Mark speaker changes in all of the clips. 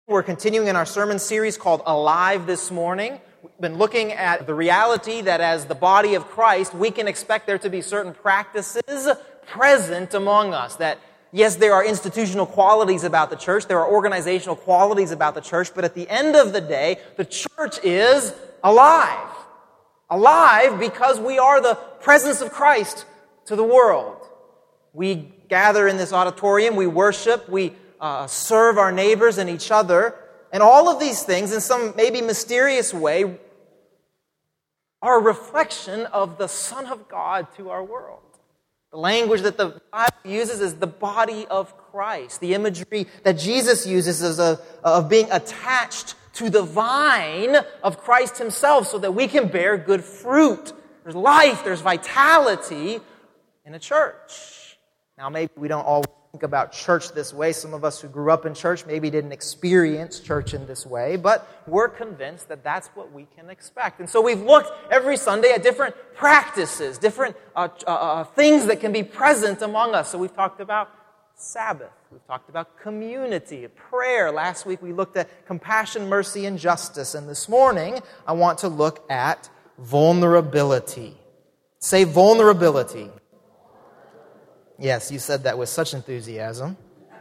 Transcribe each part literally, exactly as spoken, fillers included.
Speaker 1: We're continuing in our sermon series called Alive this morning. We've been looking at the reality that as the body of Christ, we can expect there to be certain practices present among us. That, yes, there are institutional qualities about the church, there are organizational qualities about the church, but at the end of the day, the church is alive. Alive because we are the presence of Christ to the world. We gather in this auditorium, we worship, we Uh, serve our neighbors and each other, and all of these things, in some maybe mysterious way, are a reflection of the Son of God to our world. The language that the Bible uses is the body of Christ. The imagery that Jesus uses is a, of being attached to the vine of Christ himself so that we can bear good fruit. There's life, there's vitality in a church. Now, maybe we don't all think about church this way. Some of us who grew up in church maybe didn't experience church in this way, but we're convinced that that's what we can expect. And so we've looked every Sunday at different practices, different uh, uh, things that can be present among us. So we've talked about Sabbath. We've talked about community, prayer. Last week we looked at compassion, mercy, and justice. And this morning I want to look at vulnerability. Say vulnerability. Yes, you said that with such enthusiasm,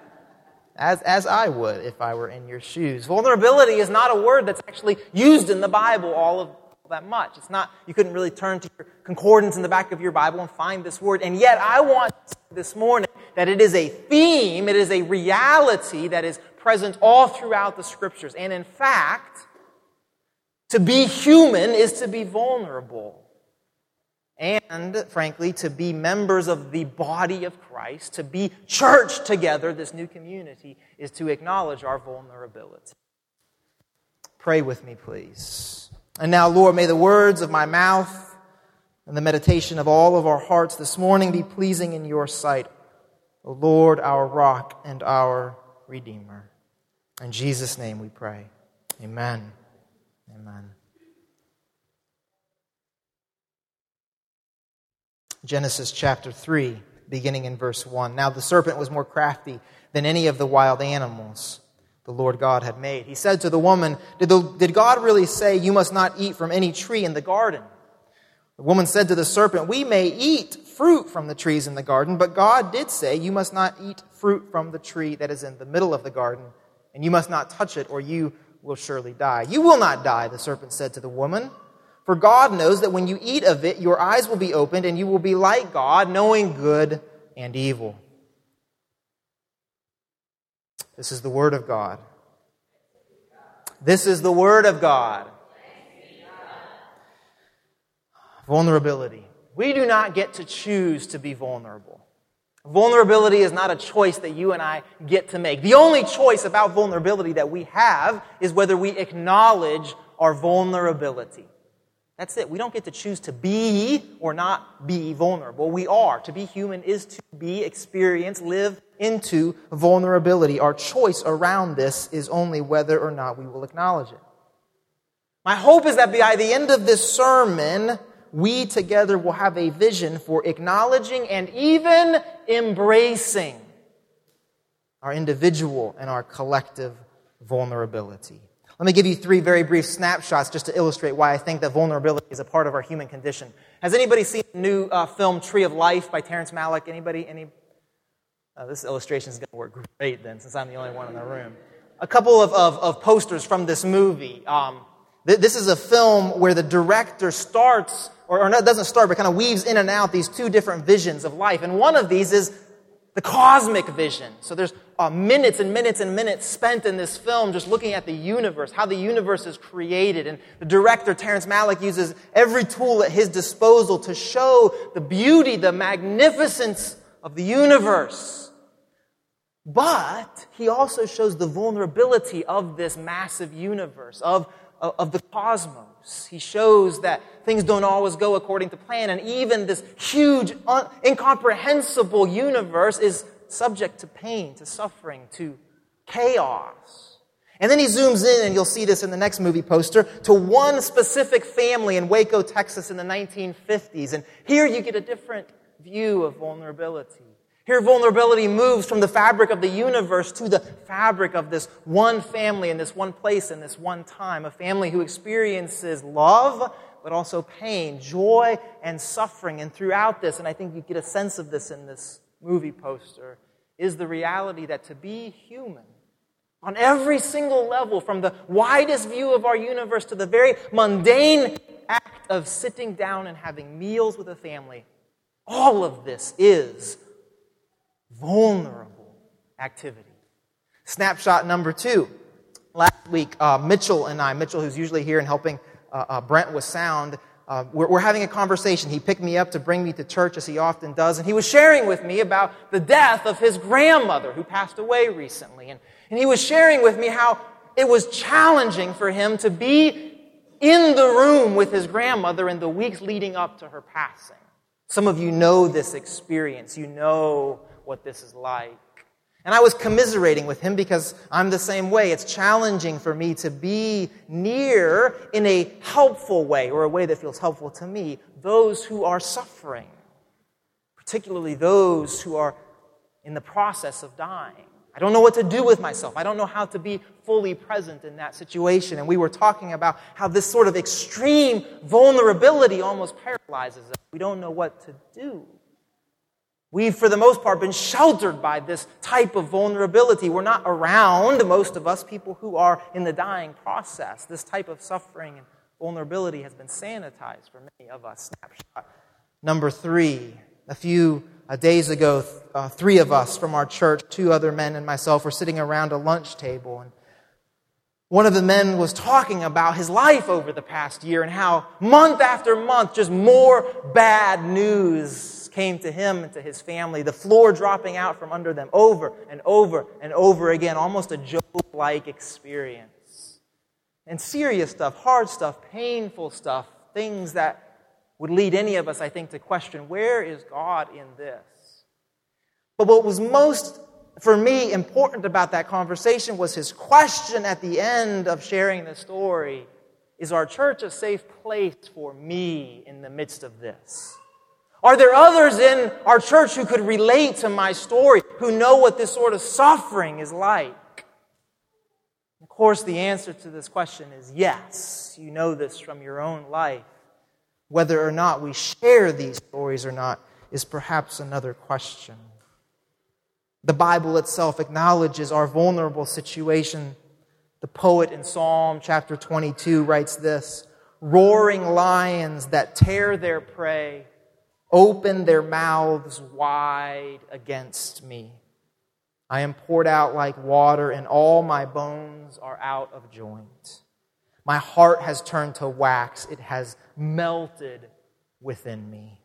Speaker 1: as as I would if I were in your shoes. Vulnerability is not a word that's actually used in the Bible all of that much. It's not, you couldn't really turn to your concordance in the back of your Bible and find this word. And yet I want to say this morning that it is a theme, it is a reality that is present all throughout the Scriptures. And in fact, to be human is to be vulnerable. And, frankly, to be members of the body of Christ, to be church together, this new community, is to acknowledge our vulnerability. Pray with me, please. And now, Lord, may the words of my mouth and the meditation of all of our hearts this morning be pleasing in your sight, O Lord, our rock and our Redeemer. In Jesus' name we pray. Amen. Amen. Genesis chapter three, beginning in verse one. Now the serpent was more crafty than any of the wild animals the Lord God had made. He said to the woman, did, the, did God really say you must not eat from any tree in the garden? The woman said to the serpent, we may eat fruit from the trees in the garden, but God did say you must not eat fruit from the tree that is in the middle of the garden, and you must not touch it or you will surely die. You will not die, the serpent said to the woman. For God knows that when you eat of it, your eyes will be opened and you will be like God, knowing good and evil. This is the word of God. This is the word of God. Vulnerability. We do not get to choose to be vulnerable. Vulnerability is not a choice that you and I get to make. The only choice about vulnerability that we have is whether we acknowledge our vulnerability. That's it. We don't get to choose to be or not be vulnerable. We are. To be human is to be, experience, live into vulnerability. Our choice around this is only whether or not we will acknowledge it. My hope is that by the end of this sermon, we together will have a vision for acknowledging and even embracing our individual and our collective vulnerability. Let me give you three very brief snapshots just to illustrate why I think that vulnerability is a part of our human condition. Has anybody seen the new uh, film Tree of Life by Terrence Malick? Anybody? Any? Uh, this illustration is going to work great then, since I'm the only one in the room. A couple of, of, of posters from this movie. Um, th- this is a film where the director starts, or, or no, doesn't start, but kind of weaves in and out these two different visions of life. And one of these is the cosmic vision. So there's uh, minutes and minutes and minutes spent in this film just looking at the universe, how the universe is created. And the director, Terrence Malick, uses every tool at his disposal to show the beauty, the magnificence of the universe. But he also shows the vulnerability of this massive universe, of, of, of the cosmos. He shows that things don't always go according to plan, and even this huge, un- incomprehensible universe is subject to pain, to suffering, to chaos. And then he zooms in, and you'll see this in the next movie poster, to one specific family in Waco, Texas in the nineteen fifties. And here you get a different view of vulnerability. Here, vulnerability moves from the fabric of the universe to the fabric of this one family in this one place in this one time. A family who experiences love, but also pain, joy, and suffering. And throughout this, and I think you get a sense of this in this movie poster, is the reality that to be human, on every single level, from the widest view of our universe to the very mundane act of sitting down and having meals with a family, all of this is vulnerable activity. Snapshot number two. Last week, uh, Mitchell and I, Mitchell, who's usually here and helping uh, uh, Brent with sound, uh, we're, we're having a conversation. He picked me up to bring me to church, as he often does, and he was sharing with me about the death of his grandmother, who passed away recently. And, and he was sharing with me how it was challenging for him to be in the room with his grandmother in the weeks leading up to her passing. Some of you know this experience. You know what this is like. And I was commiserating with him because I'm the same way. It's challenging for me to be near in a helpful way, or a way that feels helpful to me, those who are suffering, particularly those who are in the process of dying. I don't know what to do with myself. I don't know how to be fully present in that situation. And we were talking about how this sort of extreme vulnerability almost paralyzes us. We don't know what to do. We've, for the most part, been sheltered by this type of vulnerability. We're not around, most of us, people who are in the dying process. This type of suffering and vulnerability has been sanitized for many of us. Snapshot number three. A few uh, days ago, uh, three of us from our church, two other men and myself, were sitting around a lunch table. And one of the men was talking about his life over the past year and how month after month, just more bad news came to him and to his family, the floor dropping out from under them over and over and over again, almost a Job-like experience. And serious stuff, hard stuff, painful stuff, things that would lead any of us, I think, to question, where is God in this? But what was most, for me, important about that conversation was his question at the end of sharing the story, is our church a safe place for me in the midst of this? Are there others in our church who could relate to my story, who know what this sort of suffering is like? Of course, the answer to this question is yes. You know this from your own life. Whether or not we share these stories or not is perhaps another question. The Bible itself acknowledges our vulnerable situation. The poet in Psalm chapter twenty-two writes this, "Roaring lions that tear their prey open their mouths wide against me. I am poured out like water, and all my bones are out of joint. My heart has turned to wax. It has melted within me."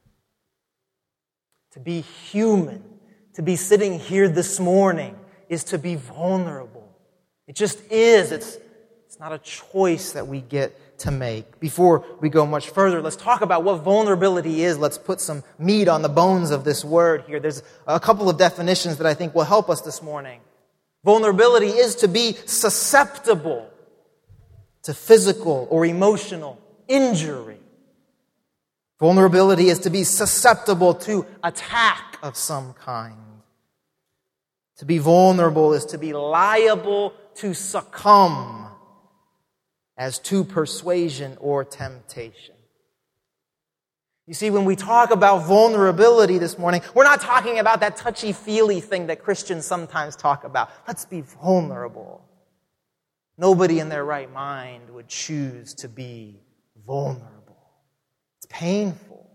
Speaker 1: To be human, to be sitting here this morning, is to be vulnerable. It just is. It's, it's not a choice that we get to make. Before we go much further, let's talk about what vulnerability is. Let's put some meat on the bones of this word here. There's a couple of definitions that I think will help us this morning. Vulnerability is to be susceptible to physical or emotional injury. Vulnerability is to be susceptible to attack of some kind. To be vulnerable is to be liable to succumb as to persuasion or temptation. You see, when we talk about vulnerability this morning, we're not talking about that touchy-feely thing that Christians sometimes talk about. Let's be vulnerable. Nobody in their right mind would choose to be vulnerable. It's painful.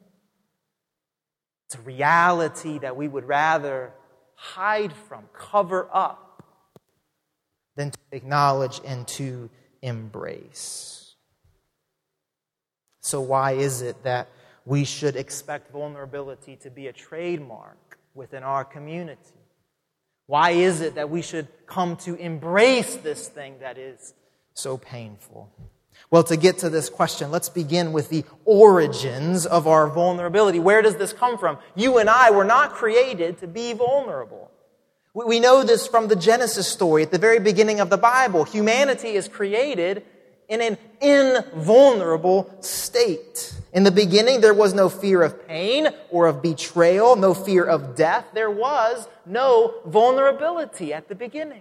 Speaker 1: It's a reality that we would rather hide from, cover up, than to acknowledge and to embrace. So why is it that we should expect vulnerability to be a trademark within our community? Why is it that we should come to embrace this thing that is so painful? Well, to get to this question, let's begin with the origins of our vulnerability. Where does this come from? You and I were not created to be vulnerable. We know this from the Genesis story at the very beginning of the Bible. Humanity is created in an invulnerable state. In the beginning, there was no fear of pain or of betrayal, no fear of death. There was no vulnerability at the beginning.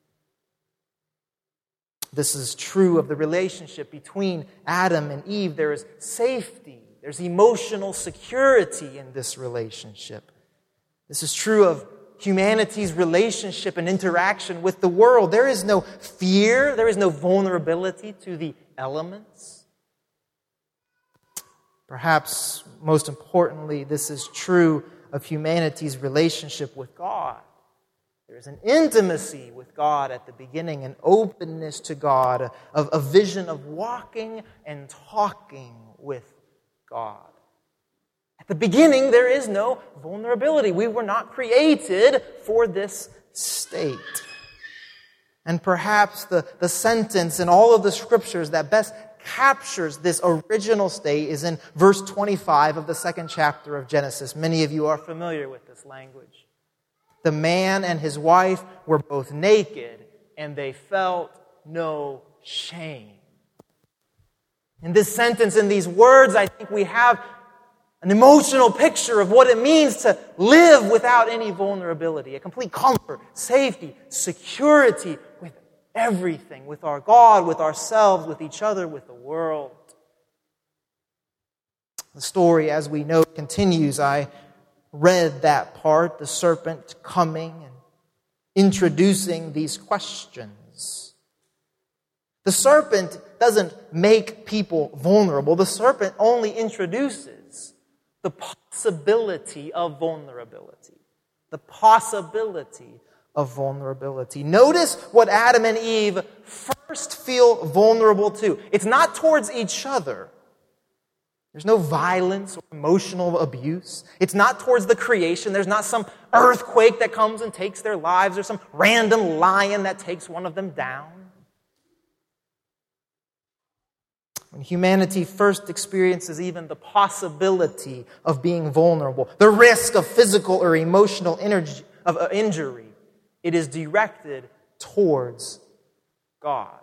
Speaker 1: This is true of the relationship between Adam and Eve. There is safety. There's emotional security in this relationship. This is true of humanity's relationship and interaction with the world. There is no fear. There is no vulnerability to the elements. Perhaps most importantly, this is true of humanity's relationship with God. There is an intimacy with God at the beginning, an openness to God, a, a vision of walking and talking with God. At the beginning, there is no vulnerability. We were not created for this state. And perhaps the, the sentence in all of the scriptures that best captures this original state is in verse twenty-five of the second chapter of Genesis. Many of you are familiar with this language. The man and his wife were both naked, and they felt no shame. In this sentence, in these words, I think we have an emotional picture of what it means to live without any vulnerability, a complete comfort, safety, security with everything, with our God, with ourselves, with each other, with the world. The story, as we know, continues. I read that part, the serpent coming and introducing these questions. The serpent doesn't make people vulnerable. The serpent only introduces the possibility of vulnerability. The possibility of vulnerability. Notice what Adam and Eve first feel vulnerable to. It's not towards each other. There's no violence or emotional abuse. It's not towards the creation. There's not some earthquake that comes and takes their lives or some random lion that takes one of them down. When humanity first experiences even the possibility of being vulnerable, the risk of physical or emotional energy, of uh, injury, it is directed towards God.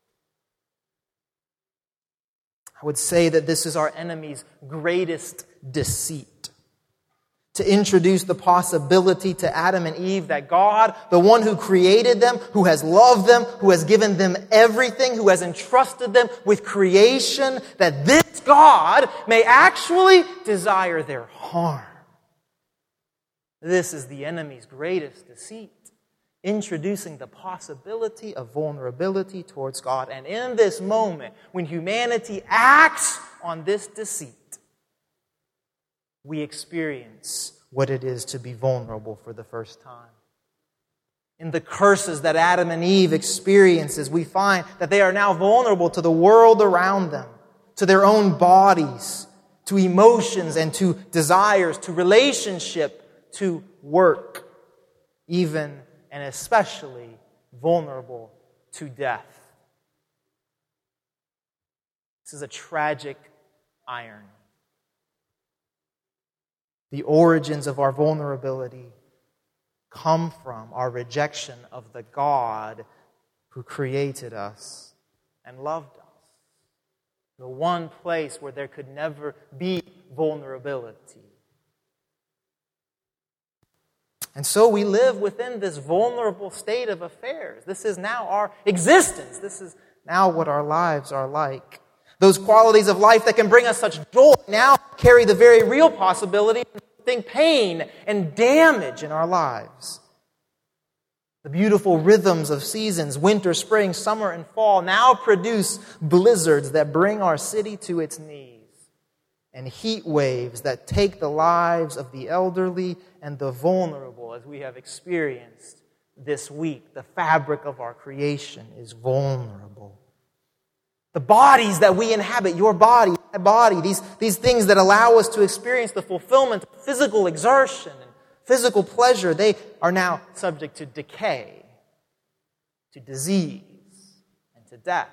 Speaker 1: I would say that this is our enemy's greatest deceit. To introduce the possibility to Adam and Eve that God, the one who created them, who has loved them, who has given them everything, who has entrusted them with creation, that this God may actually desire their harm. This is the enemy's greatest deceit. Introducing the possibility of vulnerability towards God. And in this moment, when humanity acts on this deceit, we experience what it is to be vulnerable for the first time. In the curses that Adam and Eve experiences, we find that they are now vulnerable to the world around them, to their own bodies, to emotions and to desires, to relationship, to work, even and especially vulnerable to death. This is a tragic irony. The origins of our vulnerability come from our rejection of the God who created us and loved us. The one place where there could never be vulnerability. And so we live within this vulnerable state of affairs. This is now our existence. This is now what our lives are like. Those qualities of life that can bring us such joy now carry the very real possibility of inflicting pain and damage in our lives. The beautiful rhythms of seasons, winter, spring, summer, and fall, now produce blizzards that bring our city to its knees, and heat waves that take the lives of the elderly and the vulnerable, as we have experienced this week. The fabric of our creation is vulnerable. The bodies that we inhabit, your body, my body, these, these things that allow us to experience the fulfillment of physical exertion and physical pleasure, they are now subject to decay, to disease, and to death.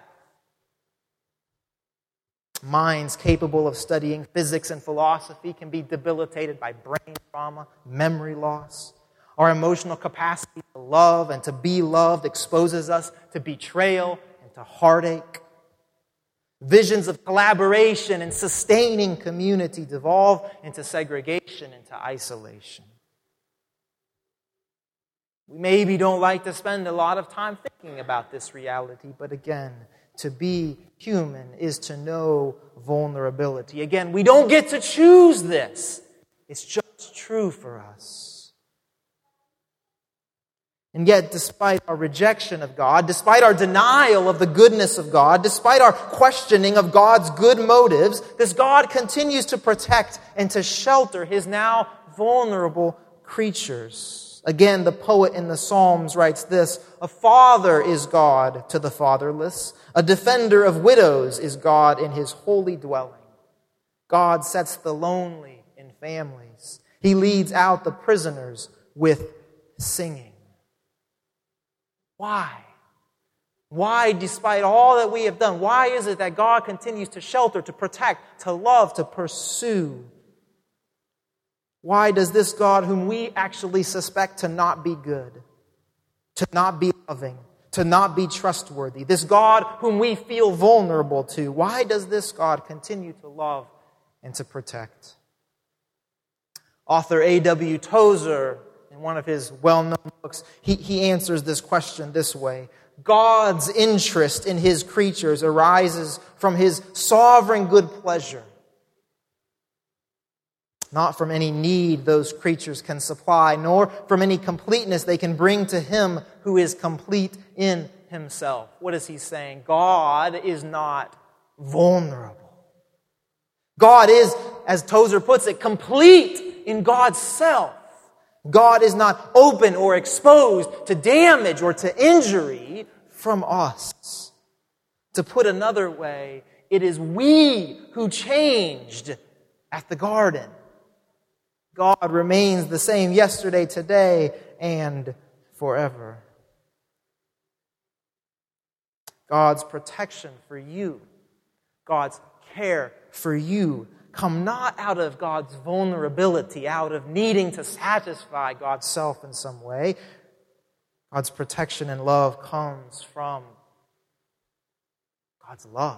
Speaker 1: Minds capable of studying physics and philosophy can be debilitated by brain trauma, memory loss. Our emotional capacity to love and to be loved exposes us to betrayal and to heartache. Visions of collaboration and sustaining community devolve into segregation, into isolation. We maybe don't like to spend a lot of time thinking about this reality, but again, to be human is to know vulnerability. Again, we don't get to choose this. It's just true for us. And yet, despite our rejection of God, despite our denial of the goodness of God, despite our questioning of God's good motives, this God continues to protect and to shelter His now vulnerable creatures. Again, the poet in the Psalms writes this: "A father is God to the fatherless. A defender of widows is God in His holy dwelling. God sets the lonely in families. He leads out the prisoners with singing." Why? Why, despite all that we have done, why is it that God continues to shelter, to protect, to love, to pursue? Why does this God, whom we actually suspect to not be good, to not be loving, to not be trustworthy, this God whom we feel vulnerable to, why does this God continue to love and to protect? Author A W Tozer, in one of his well-known books, he, he answers this question this way: God's interest in His creatures arises from His sovereign good pleasure, not from any need those creatures can supply, nor from any completeness they can bring to Him who is complete in Himself. What is he saying? God is not vulnerable. God is, as Tozer puts it, complete in God's self. God is not open or exposed to damage or to injury from us. To put another way, it is we who changed at the garden. God remains the same yesterday, today, and forever. God's protection for you, God's care for you, come not out of God's vulnerability, out of needing to satisfy God's self in some way. God's protection and love comes from God's love,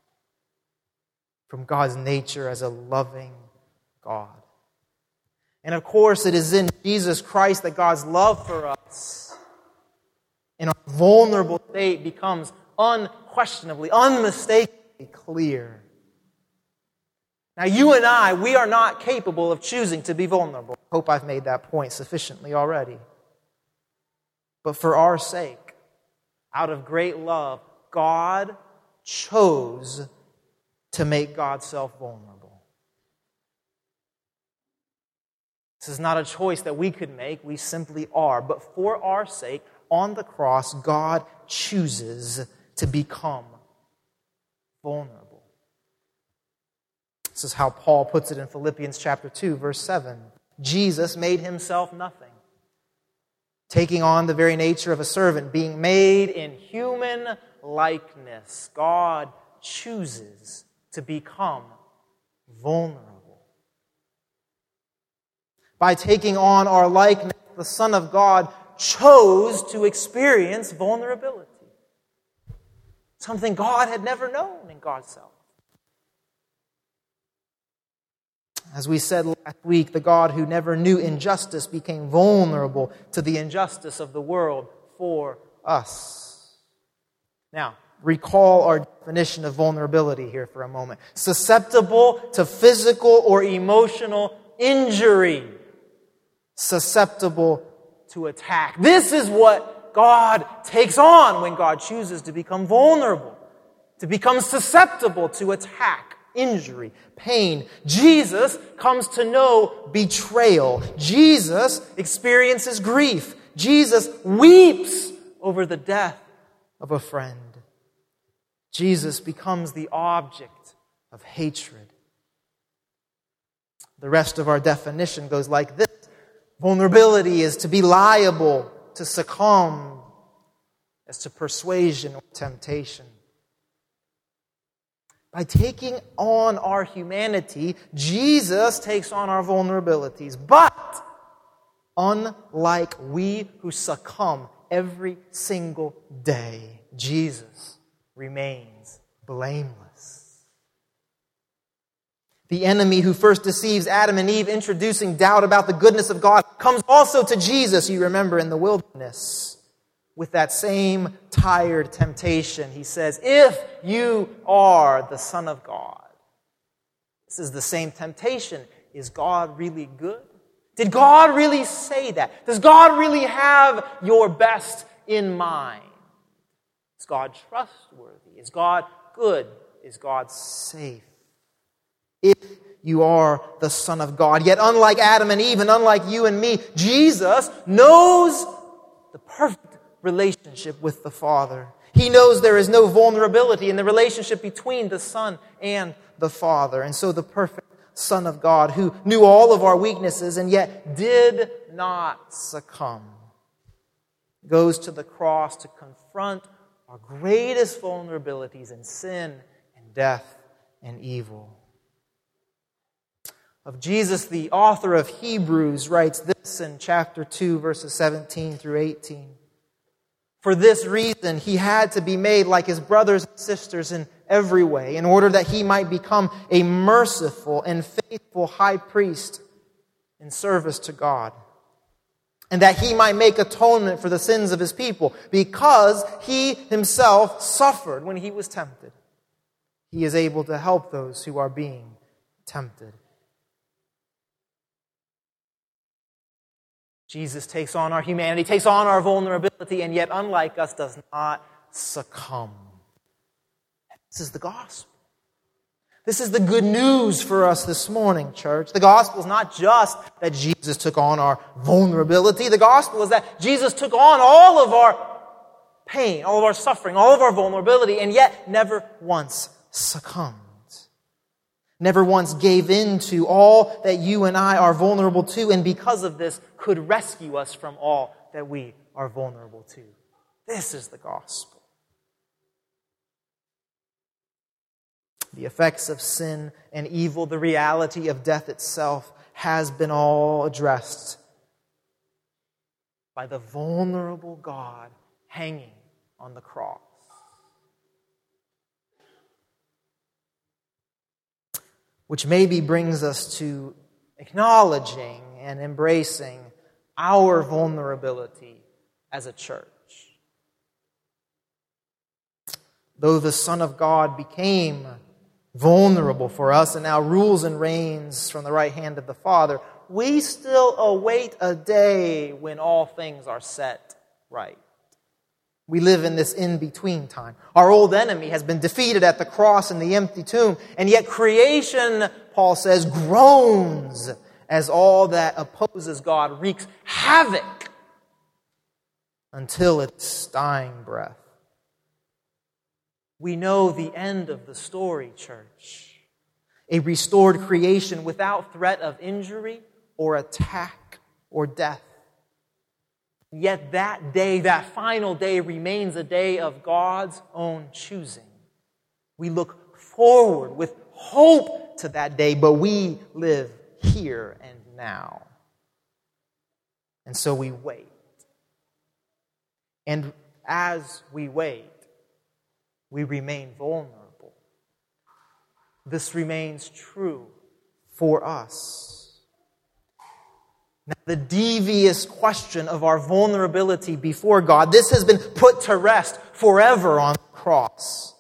Speaker 1: from God's nature as a loving God. And of course, it is in Jesus Christ that God's love for us in our vulnerable state becomes unquestionably, unmistakably clear. Now, you and I, we are not capable of choosing to be vulnerable. I hope I've made that point sufficiently already. But for our sake, out of great love, God chose to make God's self vulnerable. This is not a choice that we could make. We simply are. But for our sake, on the cross, God chooses to become vulnerable. This is how Paul puts it in Philippians chapter two, verse seven. Jesus made Himself nothing, taking on the very nature of a servant, being made in human likeness. God chooses to become vulnerable. By taking on our likeness, the Son of God chose to experience vulnerability. Something God had never known in God's self. As we said last week, the God who never knew injustice became vulnerable to the injustice of the world for us. Now, recall our definition of vulnerability here for a moment. Susceptible to physical or emotional injury. Susceptible to attack. This is what God takes on when God chooses to become vulnerable, to become susceptible to attack, injury, pain. Jesus comes to know betrayal. Jesus experiences grief. Jesus weeps over the death of a friend. Jesus becomes the object of hatred. The rest of our definition goes like this. Vulnerability is to be liable, to succumb as to persuasion or temptation. By taking on our humanity, Jesus takes on our vulnerabilities. But, unlike we who succumb every single day, Jesus remains blameless. The enemy who first deceives Adam and Eve, introducing doubt about the goodness of God, comes also to Jesus, you remember, in the wilderness, with that same tired temptation. He says, if you are the Son of God. This is the same temptation. Is God really good? Did God really say that? Does God really have your best in mind? Is God trustworthy? Is God good? Is God safe? If you are the Son of God. Yet unlike Adam and Eve and unlike you and me, Jesus knows the perfect relationship with the Father. He knows there is no vulnerability in the relationship between the Son and the Father. And so the perfect Son of God, who knew all of our weaknesses and yet did not succumb, goes to the cross to confront our greatest vulnerabilities in sin and death and evil. Of Jesus, the author of Hebrews writes this in chapter two, verses seventeen through eighteen. For this reason, he had to be made like his brothers and sisters in every way, in order that he might become a merciful and faithful high priest in service to God, and that he might make atonement for the sins of his people, because he himself suffered when he was tempted. He is able to help those who are being tempted. Jesus takes on our humanity, takes on our vulnerability, and yet, unlike us, does not succumb. This is the gospel. This is the good news for us this morning, church. The gospel is not just that Jesus took on our vulnerability. The gospel is that Jesus took on all of our pain, all of our suffering, all of our vulnerability, and yet never once succumbed. Never once gave in to all that you and I are vulnerable to, and because of this, could rescue us from all that we are vulnerable to. This is the gospel. The effects of sin and evil, the reality of death itself, has been all addressed by the vulnerable God hanging on the cross. Which maybe brings us to acknowledging and embracing our vulnerability as a church. Though the Son of God became vulnerable for us and now rules and reigns from the right hand of the Father, we still await a day when all things are set right. We live in this in-between time. Our old enemy has been defeated at the cross and the empty tomb, and yet creation, Paul says, groans as all that opposes God wreaks havoc until its dying breath. We know the end of the story, church. A restored creation without threat of injury or attack or death. Yet that day, that final day, remains a day of God's own choosing. We look forward with hope to that day, but we live here and now. And so we wait. And as we wait, we remain vulnerable. This remains true for us. Now, the devious question of our vulnerability before God, this has been put to rest forever on the cross.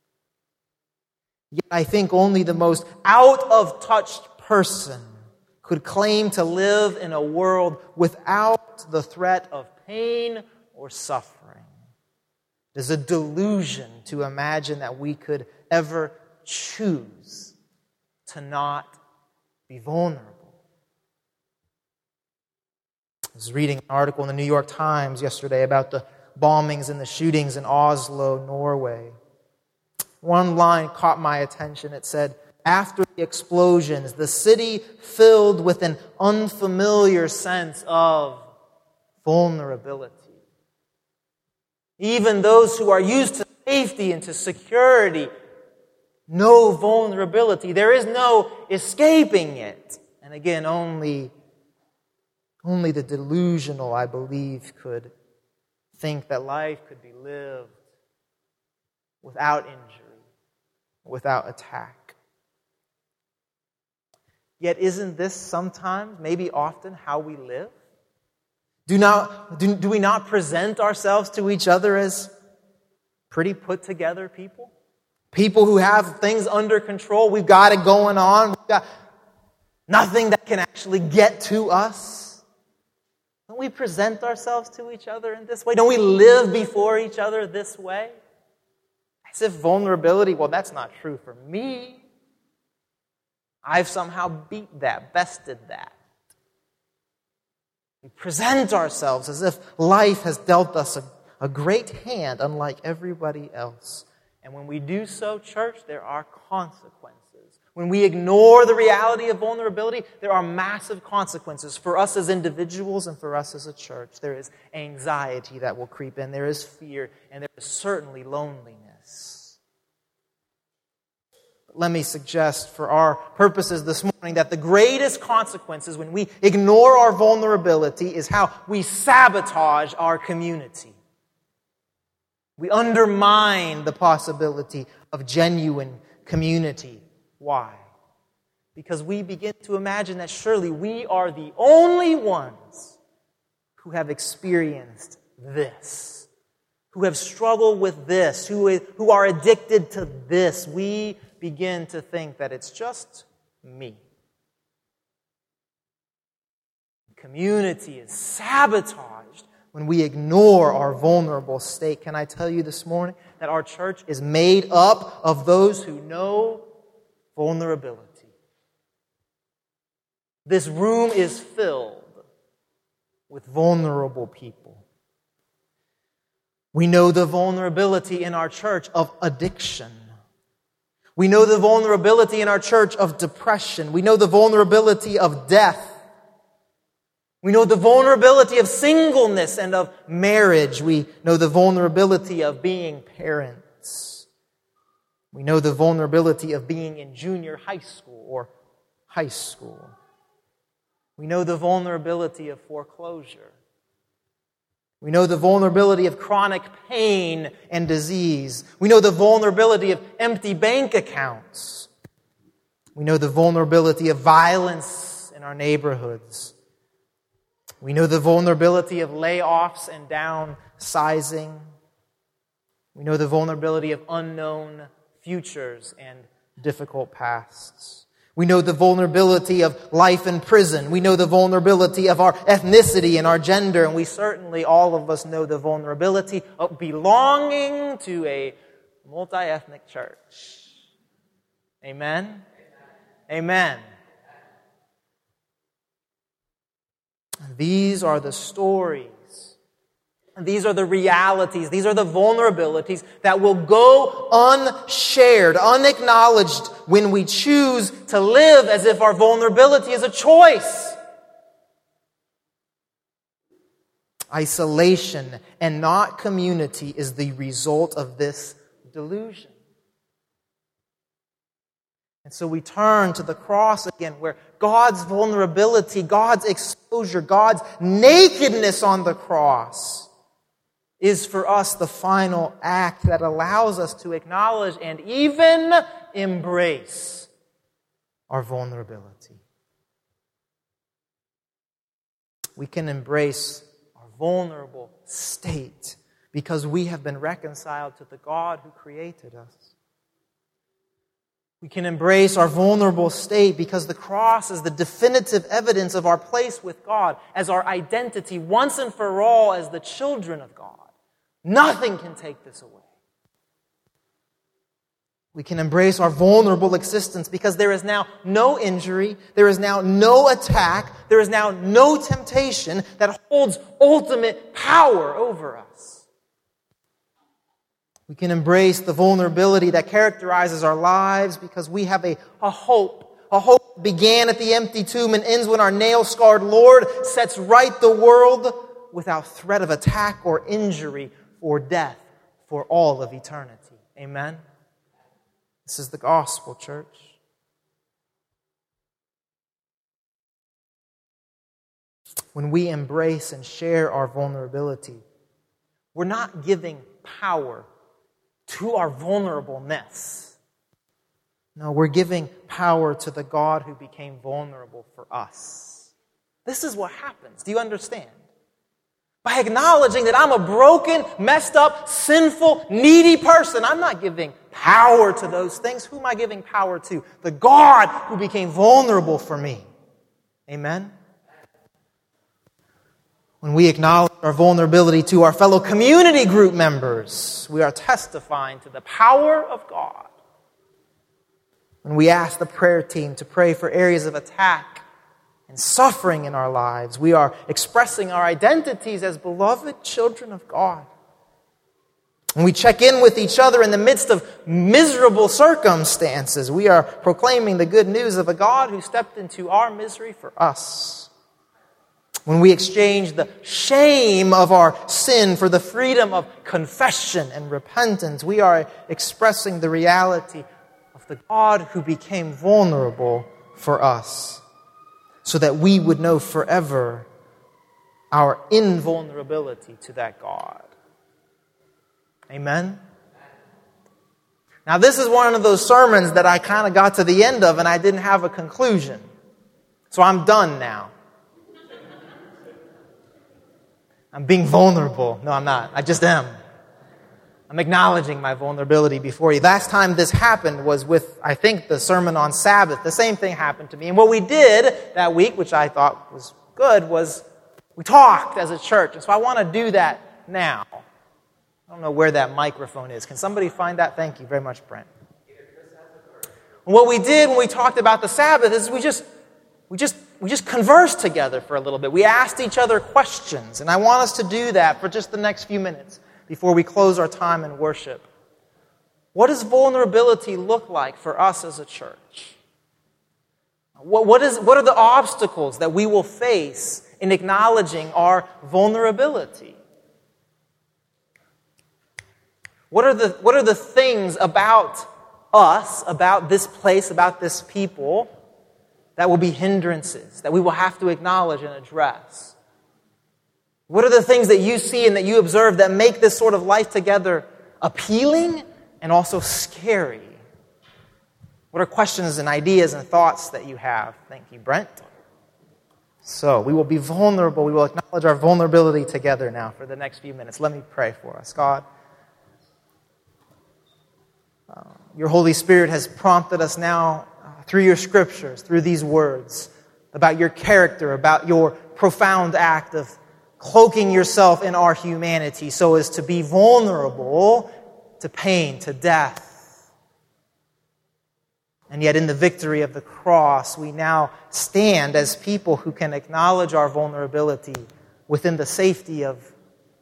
Speaker 1: Yet I think only the most out-of-touch person could claim to live in a world without the threat of pain or suffering. It is a delusion to imagine that we could ever choose to not be vulnerable. I was reading an article in the New York Times yesterday about the bombings and the shootings in Oslo, Norway. One line caught my attention. It said, after the explosions, the city filled with an unfamiliar sense of vulnerability. Even those who are used to safety and to security know vulnerability. There is no escaping it. And again, only, only the delusional, I believe, could think that life could be lived without injury without attack. Yet isn't this sometimes, maybe often, how we live? Do not do, do we not present ourselves to each other as pretty put together people? People who have things under control. We've got it going on. We've got nothing that can actually get to us. Don't we present ourselves to each other in this way? Don't we live before each other this way? As if vulnerability, well, that's not true for me. I've somehow beat that, bested that. We present ourselves as if life has dealt us a, a great hand, unlike everybody else. And when we do so, church, there are consequences. When we ignore the reality of vulnerability, there are massive consequences for us as individuals and for us as a church. There is anxiety that will creep in. There is fear, and there is certainly loneliness. But let me suggest for our purposes this morning that the greatest consequences when we ignore our vulnerability is how we sabotage our community. We undermine the possibility of genuine community. Why? Because we begin to imagine that surely we are the only ones who have experienced this, who have struggled with this, who, who are addicted to this. We begin to think that it's just me. Community is sabotaged when we ignore our vulnerable state. Can I tell you this morning that our church is made up of those who know vulnerability. This room is filled with vulnerable people. We know the vulnerability in our church of addiction. We know the vulnerability in our church of depression. We know the vulnerability of death. We know the vulnerability of singleness and of marriage. We know the vulnerability of being parents. We know the vulnerability of being in junior high school or high school. We know the vulnerability of foreclosure. We know the vulnerability of chronic pain and disease. We know the vulnerability of empty bank accounts. We know the vulnerability of violence in our neighborhoods. We know the vulnerability of layoffs and downsizing. We know the vulnerability of unknown futures and difficult pasts. We know the vulnerability of life in prison. We know the vulnerability of our ethnicity and our gender. And we certainly, all of us, know the vulnerability of belonging to a multi-ethnic church. Amen? Amen. These are the stories. These are the realities. These are the vulnerabilities that will go unshared, unacknowledged when we choose to live as if our vulnerability is a choice. Isolation and not community is the result of this delusion. And so we turn to the cross again, where God's vulnerability, God's exposure, God's nakedness on the cross is for us the final act that allows us to acknowledge and even embrace our vulnerability. We can embrace our vulnerable state because we have been reconciled to the God who created us. We can embrace our vulnerable state because the cross is the definitive evidence of our place with God as our identity once and for all as the children of God. Nothing can take this away. We can embrace our vulnerable existence because there is now no injury, there is now no attack, there is now no temptation that holds ultimate power over us. We can embrace the vulnerability that characterizes our lives because we have a, a hope. A hope that began at the empty tomb and ends when our nail-scarred Lord sets right the world without threat of attack or injury or death for all of eternity. Amen? This is the gospel, church. When we embrace and share our vulnerability, we're not giving power to our vulnerableness. No, we're giving power to the God who became vulnerable for us. This is what happens. Do you understand? By acknowledging that I'm a broken, messed up, sinful, needy person, I'm not giving power to those things. Who am I giving power to? The God who became vulnerable for me. Amen? When we acknowledge our vulnerability to our fellow community group members, we are testifying to the power of God. When we ask the prayer team to pray for areas of attack and suffering in our lives, we are expressing our identities as beloved children of God. When we check in with each other in the midst of miserable circumstances, we are proclaiming the good news of a God who stepped into our misery for us. When we exchange the shame of our sin for the freedom of confession and repentance, we are expressing the reality of the God who became vulnerable for us, so that we would know forever our invulnerability to that God. Amen? Now, this is one of those sermons that I kind of got to the end of and I didn't have a conclusion. So I'm done now. I'm being vulnerable. No, I'm not. I just am. I'm acknowledging my vulnerability before you. Last time this happened was with, I think, the sermon on Sabbath. The same thing happened to me. And what we did that week, which I thought was good, was we talked as a church. And so I want to do that now. I don't know where that microphone is. Can somebody find that? Thank you very much, Brent. And what we did when we talked about the Sabbath is we just, we just, we just conversed together for a little bit. We asked each other questions. And I want us to do that for just the next few minutes before we close our time in worship. What does vulnerability look like for us as a church? What, what, is, what are the obstacles that we will face in acknowledging our vulnerability? What are the, what are the things about us, about this place, about this people, that will be hindrances, that we will have to acknowledge and address? What are the things that you see and that you observe that make this sort of life together appealing and also scary? What are questions and ideas and thoughts that you have? Thank you, Brent. So, we will be vulnerable. We will acknowledge our vulnerability together now for the next few minutes. Let me pray for us. God, uh, your Holy Spirit has prompted us now uh, through your scriptures, through these words, about your character, about your profound act of cloaking yourself in our humanity so as to be vulnerable to pain, to death. And yet in the victory of the cross, we now stand as people who can acknowledge our vulnerability within the safety of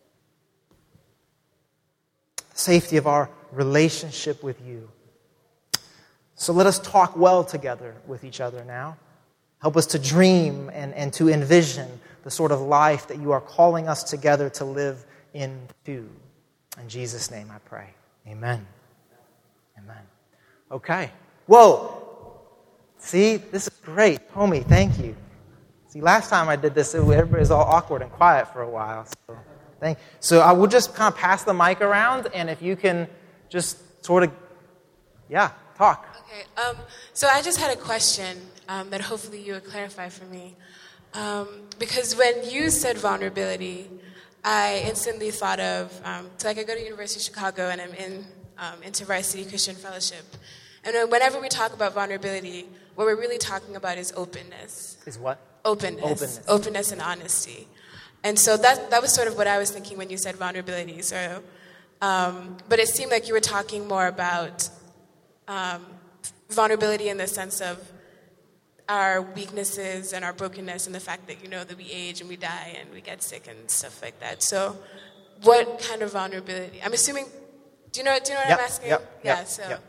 Speaker 1: safety of our relationship with you. So let us talk well together with each other now. Help us to dream and, and to envision the sort of life that you are calling us together to live into. In Jesus' name I pray. Amen. Amen. Okay. Whoa. See, this is great. Homie, thank you. See, last time I did this, everybody was all awkward and quiet for a while. So, thank, so I will just kind of pass the mic around, and if you can just sort of, yeah, talk.
Speaker 2: Okay. Um, so I just had a question um, that hopefully you would clarify for me. Um, because when you said vulnerability, I instantly thought of, um, so like I go to University of Chicago and I'm in um, InterVarsity Christian Fellowship. And whenever we talk about vulnerability, what we're really talking about is openness.
Speaker 1: Is what?
Speaker 2: Openness.
Speaker 1: Openness.
Speaker 2: Openness and honesty. And so that that was sort of what I was thinking when you said vulnerability. So, um, but it seemed like you were talking more about um, vulnerability in the sense of our weaknesses and our brokenness and the fact that, you know, that we age and we die and we get sick and stuff like that. So what kind of vulnerability? I'm assuming, do you know, do you know what
Speaker 1: yep,
Speaker 2: I'm asking?
Speaker 1: Yep,
Speaker 2: yeah,
Speaker 1: yep,
Speaker 2: so.
Speaker 1: Yep.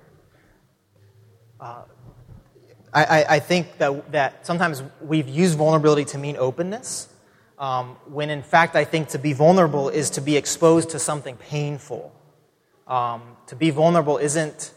Speaker 1: Uh, I, I think that, that sometimes we've used vulnerability to mean openness, um, when in fact I think to be vulnerable is to be exposed to something painful. Um, to be vulnerable isn't...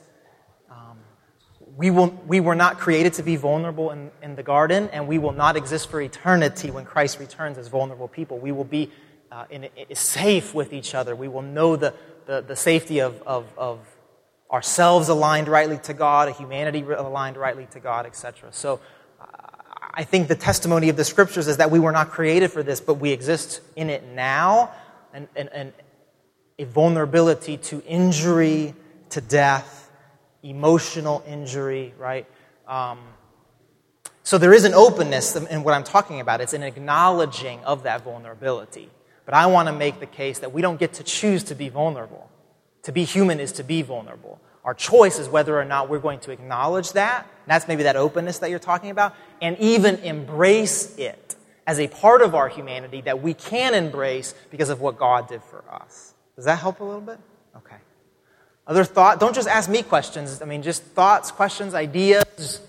Speaker 1: We will. We were not created to be vulnerable in, in the garden, and we will not exist for eternity when Christ returns as vulnerable people. We will be uh, in, in, safe with each other. We will know the, the, the safety of, of, of ourselves aligned rightly to God, a humanity aligned rightly to God, et cetera. So uh, I think the testimony of the Scriptures is that we were not created for this, but we exist in it now, and, and, and a vulnerability to injury, to death, emotional injury, right? Um, so there is an openness in what I'm talking about. It's an acknowledging of that vulnerability. But I want to make the case that we don't get to choose to be vulnerable. To be human is to be vulnerable. Our choice is whether or not we're going to acknowledge that. And that's maybe that openness that you're talking about. And even embrace it as a part of our humanity that we can embrace because of what God did for us. Does that help a little bit? Okay. Other thought? Don't just ask me questions. I mean, just thoughts, questions, ideas.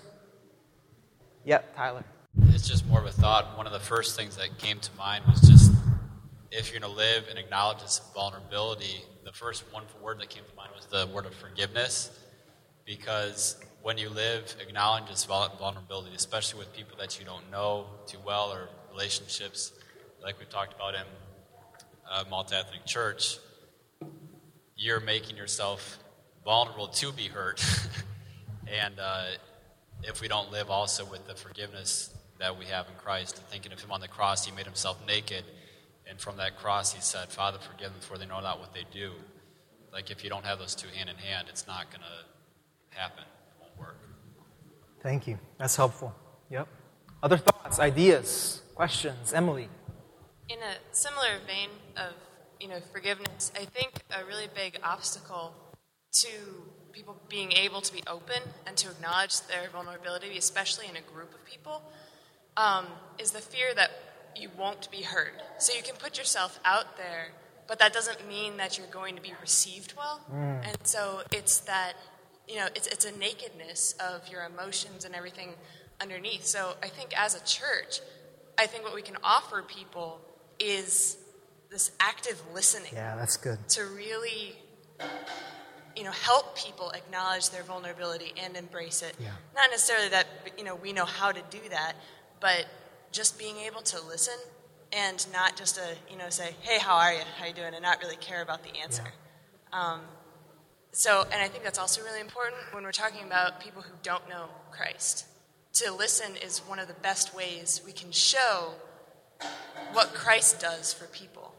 Speaker 1: Yep, Tyler.
Speaker 3: It's just more of a thought. One of the first things that came to mind was just, if you're going to live and acknowledge this vulnerability, the first one word that came to mind was the word of forgiveness. Because when you live, acknowledge this vulnerability, especially with people that you don't know too well or relationships, like we talked about in a multi-ethnic church, you're making yourself vulnerable to be hurt. And uh, if we don't live also with the forgiveness that we have in Christ, thinking of him on the cross, he made himself naked. And from that cross, he said, Father, forgive them, for they know not what they do. Like, if you don't have those two hand in hand, it's not going to happen. It won't work.
Speaker 1: Thank you. That's helpful. Yep. Other thoughts, ideas, questions? Emily?
Speaker 4: In a similar vein of, you know, forgiveness, I think a really big obstacle to people being able to be open and to acknowledge their vulnerability, especially in a group of people, um, is the fear that you won't be heard. So you can put yourself out there, but that doesn't mean that you're going to be received well. Mm. And so it's that, you know, it's it's a nakedness of your emotions and everything underneath. So I think as a church, I think what we can offer people is this active listening.
Speaker 1: Yeah, that's good.
Speaker 4: To really, you know, help people acknowledge their vulnerability and embrace it.
Speaker 1: Yeah.
Speaker 4: Not necessarily that, you know, we know how to do that, but just being able to listen and not just to, you know, say, hey, how are you? How you doing? And not really care about the answer. Yeah. Um, so, and I think that's also really important when we're talking about people who don't know Christ. To listen is one of the best ways we can show what Christ does for people.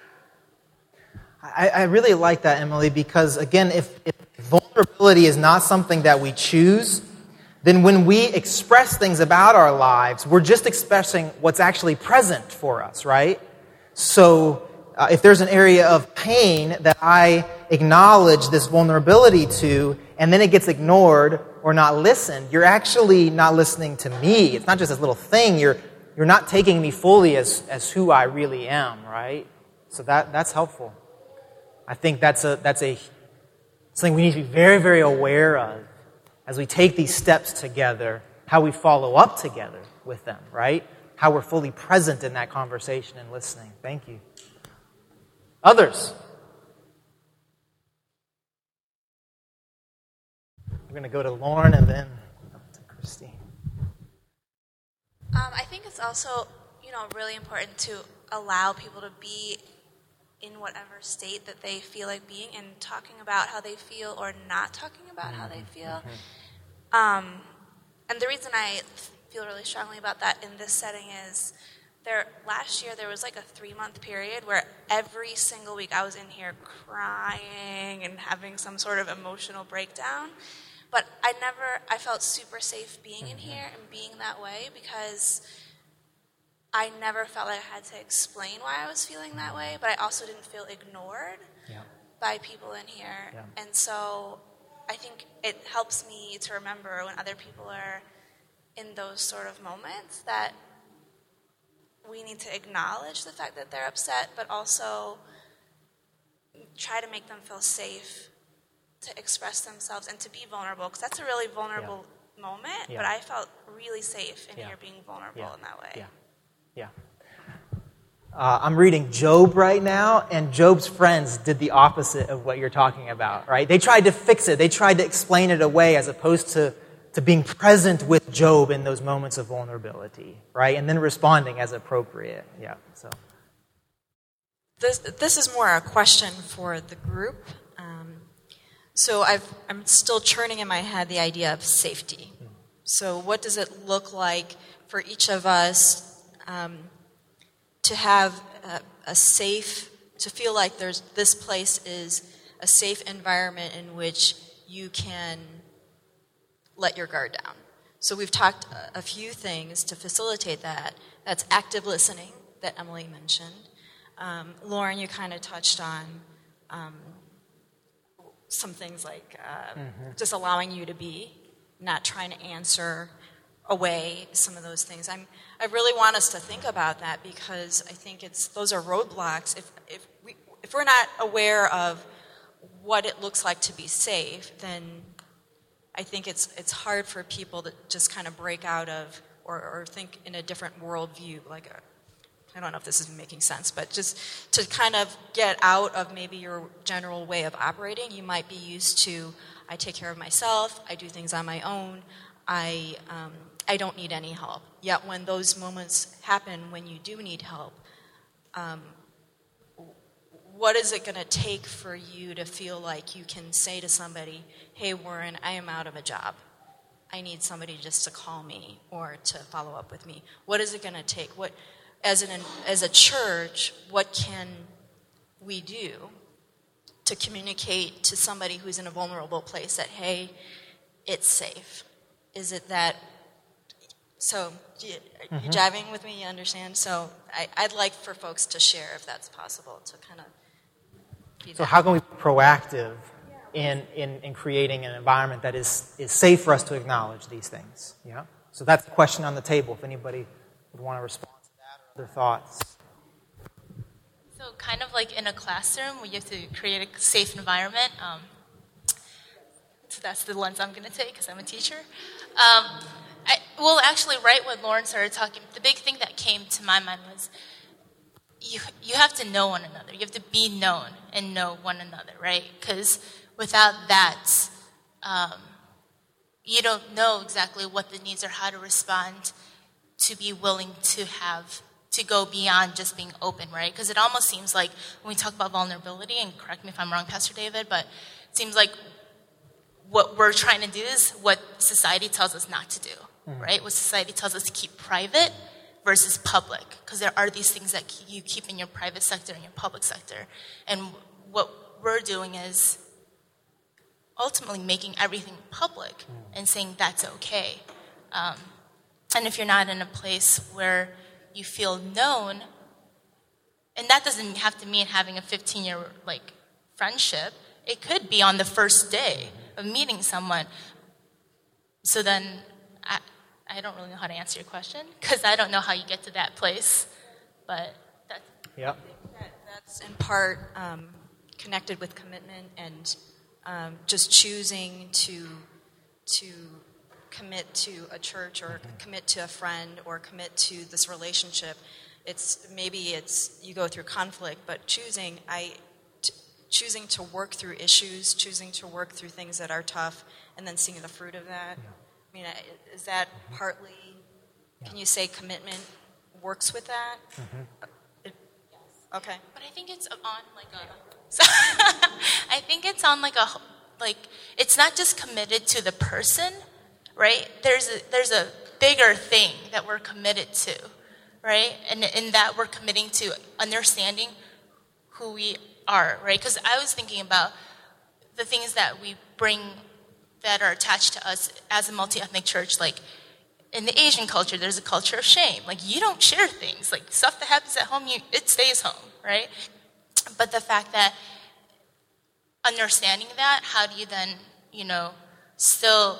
Speaker 1: I, I really like that, Emily, because, again, if, if vulnerability is not something that we choose, then when we express things about our lives, we're just expressing what's actually present for us, right? So uh, if there's an area of pain that I acknowledge this vulnerability to, and then it gets ignored or not listened, you're actually not listening to me. It's not just this little thing. You're you're not taking me fully as, as who I really am, right? So that that's helpful. I think that's a that's a something we need to be very, very aware of as we take these steps together, how we follow up together with them, right? How we're fully present in that conversation and listening. Thank you. Others? We're going to go to Lauren and then up to Christine.
Speaker 5: Um, I think it's also, you know, really important to allow people to be in whatever state that they feel like being and talking about how they feel or not talking about how they feel. Um, and the reason I feel really strongly about that in this setting is there last year there was like a three-month period where every single week I was in here crying and having some sort of emotional breakdown. But I never, I felt super safe being in here and being that way because I never felt like I had to explain why I was feeling that way, but I also didn't feel ignored yeah. by people in here. Yeah. And so I think it helps me to remember when other people are in those sort of moments that we need to acknowledge the fact that they're upset, but also try to make them feel safe to express themselves and to be vulnerable, because that's a really vulnerable yeah. moment, yeah. but I felt really safe in yeah. here being vulnerable yeah. in that way.
Speaker 1: Yeah. Yeah. Uh, I'm reading Job right now, and Job's friends did the opposite of what you're talking about, right? They tried to fix it. They tried to explain it away as opposed to, to being present with Job in those moments of vulnerability, right? And then responding as appropriate. Yeah, so.
Speaker 6: This, this is more a question for the group. Um, So I've, I'm still churning in my head the idea of safety. So what does it look like for each of us um, to have a, a safe, to feel like there's this place is a safe environment in which you can let your guard down. So we've talked a, a few things to facilitate that. That's active listening that Emily mentioned. Um, Lauren, you kind of touched on um, some things like uh, mm-hmm. just allowing you to be, not trying to answer away some of those things. I'm, I really want us to think about that because I think it's those are roadblocks. If if we if we're not aware of what it looks like to be safe, then I think it's it's hard for people to just kind of break out of or, or think in a different worldview. Like a, I don't know if this is making sense, but just to kind of get out of maybe your general way of operating. You might be used to, I take care of myself, I do things on my own, I um, I don't need any help. Yet when those moments happen, when you do need help, um, what is it going to take for you to feel like you can say to somebody, hey, Warren, I am out of a job. I need somebody just to call me or to follow up with me. What is it going to take? What, as an as a church, what can we do to communicate to somebody who's in a vulnerable place that, hey, it's safe? Is it that, so you, are you jiving with me, you understand? So I, I'd like for folks to share, if that's possible, to kind of be
Speaker 1: So
Speaker 6: that.
Speaker 1: how can we be proactive in, in, in creating an environment that is, is safe for us to acknowledge these things? Yeah. So that's the question on the table, if anybody would want to respond to that or other thoughts.
Speaker 7: So kind of like in a classroom, we have to create a safe environment. Um, so that's the lens I'm going to take because I'm a teacher. Um, I, well, actually, right when Lauren started talking, the big thing that came to my mind was you you have to know one another. You have to be known and know one another, right? Because without that, um, you don't know exactly what the needs are, how to respond, to be willing to have, to go beyond just being open, right? Because it almost seems like when we talk about vulnerability, and correct me if I'm wrong, Pastor David, but it seems like what we're trying to do is what society tells us not to do, mm-hmm. right? What society tells us to keep private versus public, because there are these things that you keep in your private sector and your public sector. And what we're doing is ultimately making everything public mm-hmm. and saying that's okay. Um, and if you're not in a place where you feel known, and that doesn't have to mean having a fifteen-year like friendship. It could be on the first day of meeting someone. So then, I, I don't really know how to answer your question because I don't know how you get to that place. But that's
Speaker 1: yeah,
Speaker 6: that, that's in part um, connected with commitment and um, just choosing to to commit to a church or mm-hmm. commit to a friend or commit to this relationship. It's maybe it's you go through conflict, but choosing I. choosing to work through issues, choosing to work through things that are tough, and then seeing the fruit of that. Yeah. I mean, is that mm-hmm. partly, yeah. can you say commitment works with that? Mm-hmm. It, yes. Okay.
Speaker 7: But I think it's on like a, so I think it's on like a, like, it's not just committed to the person, right? There's a, there's a bigger thing that we're committed to, right? And in that we're committing to understanding who we are, right? Because I was thinking about the things that we bring that are attached to us as a multi-ethnic church. Like in the Asian culture, there's a culture of shame. Like you don't share things. Like stuff that happens at home, you it stays home, right? But the fact that understanding that, how do you then, you know, still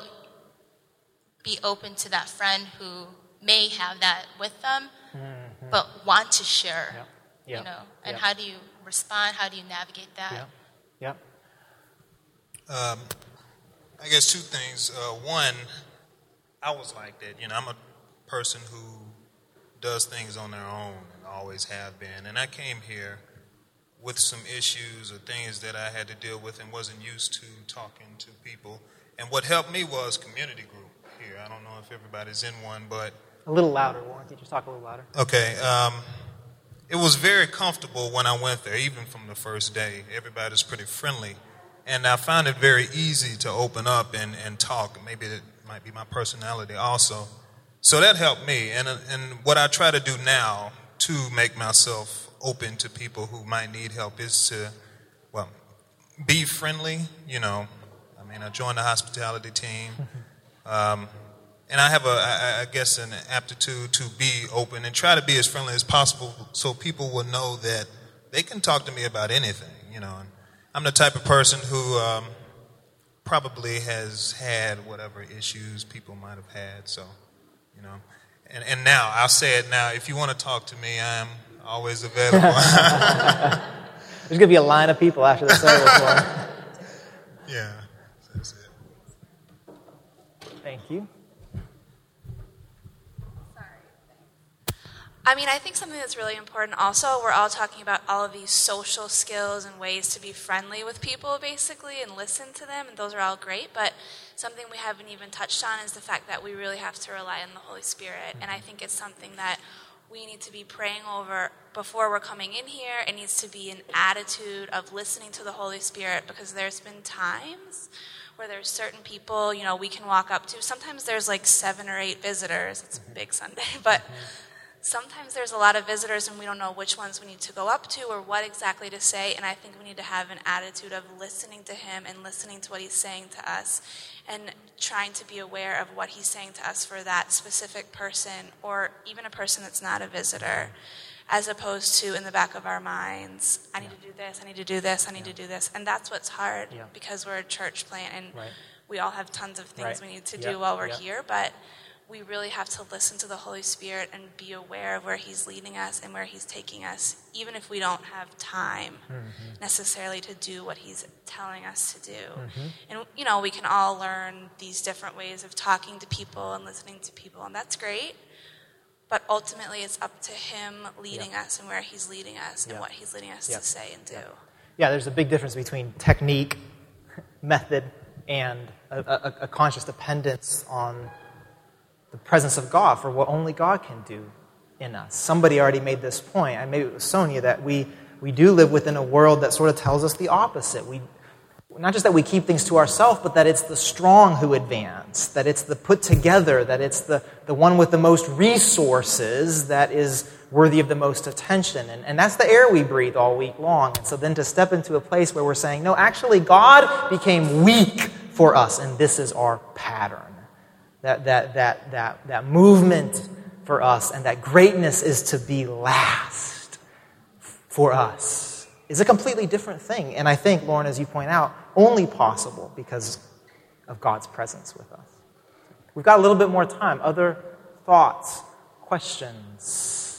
Speaker 7: be open to that friend who may have that with them, mm-hmm. but want to share, yep. Yep. you know, and yep. how do you respond? How do you navigate that?
Speaker 1: Yeah, yeah.
Speaker 8: Um, I guess two things. Uh, one, I was like that. You know, I'm a person who does things on their own and always have been. And I came here with some issues or things that I had to deal with and wasn't used to talking to people. And what helped me was community group here. I don't know if everybody's in one, but...
Speaker 1: A little louder, Warren. Could you just talk a little louder?
Speaker 8: Okay. Um, It was very comfortable when I went there, even from the first day. Everybody's pretty friendly. And I found it very easy to open up and, and talk. Maybe it might be my personality also. So that helped me. And, and what I try to do now to make myself open to people who might need help is to, well, be friendly. You know, I mean, I joined the hospitality team. Um, and I have, a, I, I guess, an aptitude to be open and try to be as friendly as possible so people will know that they can talk to me about anything, you know. And I'm the type of person who um, probably has had whatever issues people might have had, so, you know. And, and now, I'll say it now, if you want to talk to me, I am always available.
Speaker 1: There's going to be a line of people after the service.
Speaker 8: Yeah, that's it.
Speaker 1: Thank you.
Speaker 5: I mean, I think something that's really important also, we're all talking about all of these social skills and ways to be friendly with people, basically, and listen to them, and those are all great, but something we haven't even touched on is the fact that we really have to rely on the Holy Spirit, and I think it's something that we need to be praying over before we're coming in here. It needs to be an attitude of listening to the Holy Spirit, because there's been times where there's certain people, you know, we can walk up to. Sometimes there's like seven or eight visitors. It's a big Sunday, but sometimes there's a lot of visitors and we don't know which ones we need to go up to or what exactly to say, and I think we need to have an attitude of listening to him and listening to what he's saying to us and trying to be aware of what he's saying to us for that specific person or even a person that's not a visitor, as opposed to in the back of our minds, I need to do this, I need to do this, I need to do this. And that's what's hard
Speaker 1: Yeah.
Speaker 5: because we're a church plant and
Speaker 1: Right.
Speaker 5: we all have tons of things
Speaker 1: Right.
Speaker 5: we need to
Speaker 1: Yeah.
Speaker 5: do while we're
Speaker 1: Yeah.
Speaker 5: here, but we really have to listen to the Holy Spirit and be aware of where he's leading us and where he's taking us, even if we don't have time
Speaker 1: Mm-hmm.
Speaker 5: necessarily to do what he's telling us to do.
Speaker 1: Mm-hmm.
Speaker 5: And, you know, we can all learn these different ways of talking to people and listening to people, and that's great. But ultimately, it's up to him leading
Speaker 1: Yeah.
Speaker 5: us and where he's leading us and
Speaker 1: Yeah.
Speaker 5: what he's leading us
Speaker 1: Yeah.
Speaker 5: to say and do.
Speaker 1: Yeah, there's a big difference between technique, method, and a, a, a conscious dependence on the presence of God for what only God can do in us. Somebody already made this point, and maybe it was Sonia, that we, we do live within a world that sort of tells us the opposite. We Not just that we keep things to ourselves, but that it's the strong who advance, that it's the put together, that it's the, the one with the most resources that is worthy of the most attention. And, and that's the air we breathe all week long. And so then to step into a place where we're saying, no, actually God became weak for us, and this is our pattern. That, that, that, that, that movement for us and that greatness is to be last for us is a completely different thing. And I think, Lauren, as you point out, only possible because of God's presence with us. We've got a little bit more time. Other thoughts, questions?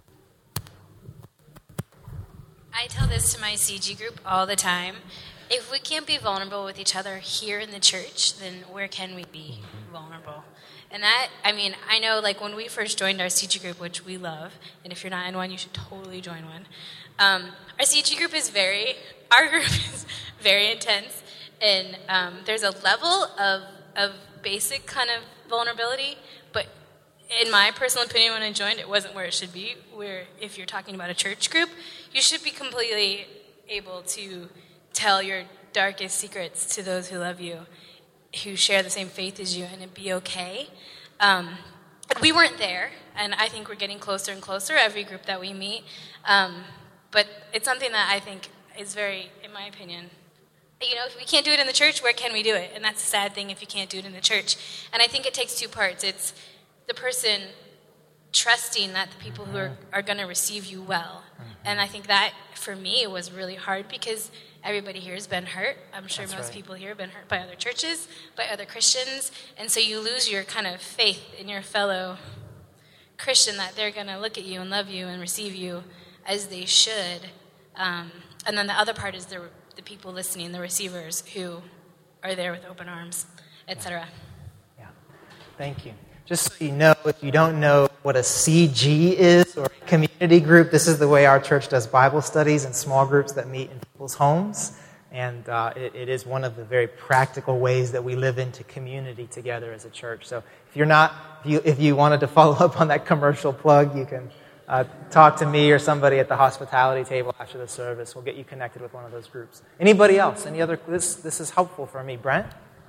Speaker 9: I tell this to my C G group all the time. If we can't be vulnerable with each other here in the church, then where can we be vulnerable? And that, I mean, I know like when we first joined our C G group, which we love, and if you're not in one, you should totally join one. Um, our C G group is very, our group is very intense, and um, there's a level of, of basic kind of vulnerability, but in my personal opinion, when I joined, it wasn't where it should be, where if you're talking about a church group, you should be completely able to tell your darkest secrets to those who love you, who share the same faith as you, and it'd be okay. Um, we weren't there, and I think we're getting closer and closer every group that we meet. Um, but it's something that I think is very, in my opinion, you know, if we can't do it in the church, where can we do it? And that's a sad thing if you can't do it in the church. And I think it takes two parts. It's the person trusting that the people who are, are going to receive you well. And I think that, for me, was really hard because everybody here has been hurt. I'm sure
Speaker 1: That's
Speaker 9: most
Speaker 1: right.
Speaker 9: people here have been hurt by other churches, by other Christians. And so you lose your kind of faith in your fellow Christian that they're going to look at you and love you and receive you as they should. Um, and then the other part is the, the people listening, the receivers who are there with open arms, et cetera.
Speaker 1: Yeah. Thank you. Just so you know, if you don't know what a C G is or a community group, this is the way our church does Bible studies and small groups that meet in people's homes. And uh, it, it is one of the very practical ways that we live into community together as a church. So if you're not, if you, if you wanted to follow up on that commercial plug, you can uh, talk to me or somebody at the hospitality table after the service. We'll get you connected with one of those groups. Anybody else? Any other? This, this is helpful for me. Brent?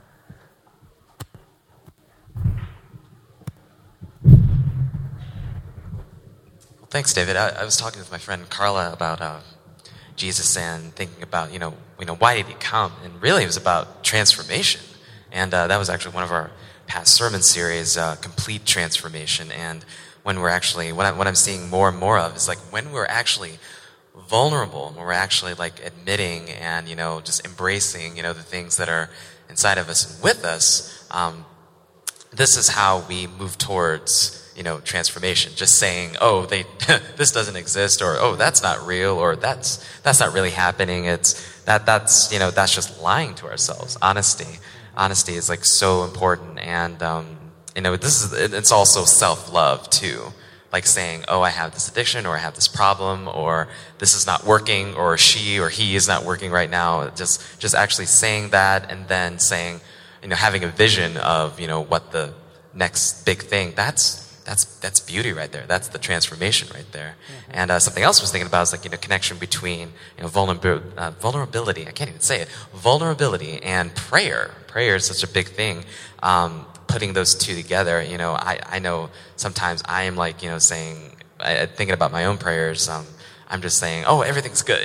Speaker 10: Thanks, David. I, I was talking with my friend Carla about uh, Jesus and thinking about, you know, you know, why did he come? And really it was about transformation. And uh, that was actually one of our past sermon series, uh, Complete Transformation. And when we're actually, what, I, what I'm seeing more and more of is like when we're actually vulnerable, when we're actually like admitting and, you know, just embracing, you know, the things that are inside of us and with us, um, this is how we move towards, you know, transformation. Just saying, oh, they, this doesn't exist, or oh, that's not real, or that's that's not really happening. It's that that's you know that's just lying to ourselves. Honesty, honesty is like so important, and um, you know, this is it's also self-love too. Like saying, oh, I have this addiction, or I have this problem, or this is not working, or she or he is not working right now. Just just actually saying that, and then saying, you know, having a vision of, you know, what the next big thing. That's That's that's beauty right there. That's the transformation right there. Mm-hmm. And uh, something else I was thinking about is like, you know, connection between, you know, vulnerab- uh, vulnerability. I can't even say it. Vulnerability and prayer. Prayer is such a big thing. Um, putting those two together, you know, I, I know sometimes I am like, you know, saying, I, thinking about my own prayers. Um, I'm just saying, oh, everything's good.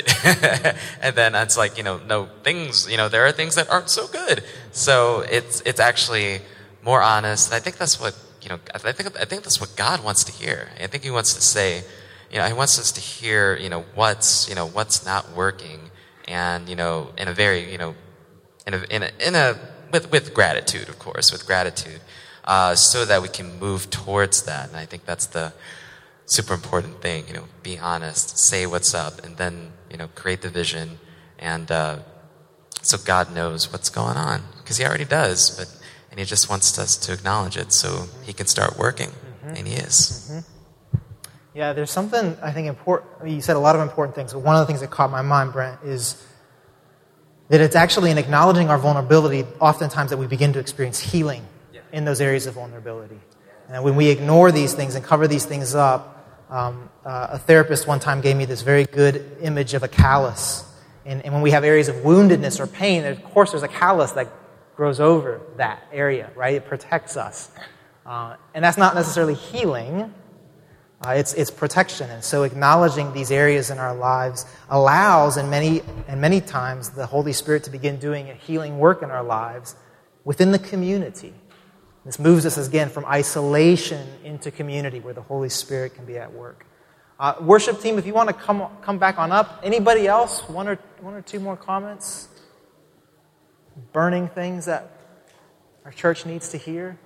Speaker 10: And then it's like, you know, no, things, you know, there are things that aren't so good. So it's it's actually more honest. I think that's what, you know, I think I think that's what God wants to hear. I think He wants to say, you know, He wants us to hear, you know, what's, you know, what's not working, and you know, in a very, you know, in a in a, in a with with gratitude, of course, with gratitude, uh, so that we can move towards that. And I think that's the super important thing. You know, be honest, say what's up, and then, you know, create the vision, and uh, so God knows what's going on, because He already does, but. And He just wants us to acknowledge it so He can start working. Mm-hmm. And He is.
Speaker 1: Mm-hmm. Yeah, there's something I think important. I mean, you said a lot of important things, but one of the things that caught my mind, Brent, is that it's actually in acknowledging our vulnerability oftentimes that we begin to experience healing yeah. in those areas of vulnerability. And when we ignore these things and cover these things up, um, uh, a therapist one time gave me this very good image of a callus. And, and when we have areas of woundedness or pain, of course there's a callus that grows over that area, right? It protects us. Uh, and that's not necessarily healing. Uh, it's it's protection. And so acknowledging these areas in our lives allows, and many and many times, the Holy Spirit to begin doing a healing work in our lives within the community. This moves us, again, from isolation into community where the Holy Spirit can be at work. Uh, worship team, if you want to come come back on up. Anybody else? One or one or two more comments? Burning things that our church needs to hear?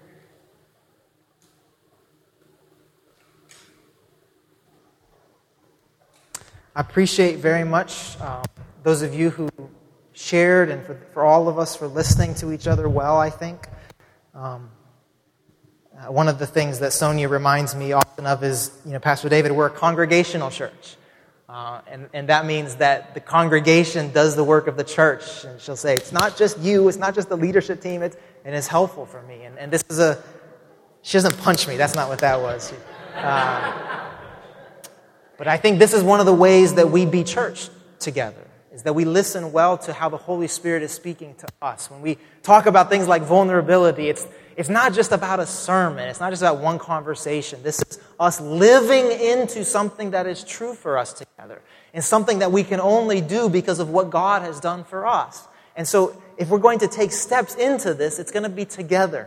Speaker 1: I appreciate very much uh, those of you who shared, and for, for all of us for listening to each other well, I think. Um, uh, one of the things that Sonia reminds me often of is, you know, Pastor David, we're a congregational church. Uh, and, and that means that the congregation does the work of the church. And she'll say, it's not just you, it's not just the leadership team, it's, and it's helpful for me. And, and this is a, she doesn't punch me, that's not what that was. Uh, but I think this is one of the ways that we be church together, is that we listen well to how the Holy Spirit is speaking to us. When we talk about things like vulnerability, it's It's not just about a sermon. It's not just about one conversation. This is us living into something that is true for us together, and something that we can only do because of what God has done for us. And so if we're going to take steps into this, it's going to be together.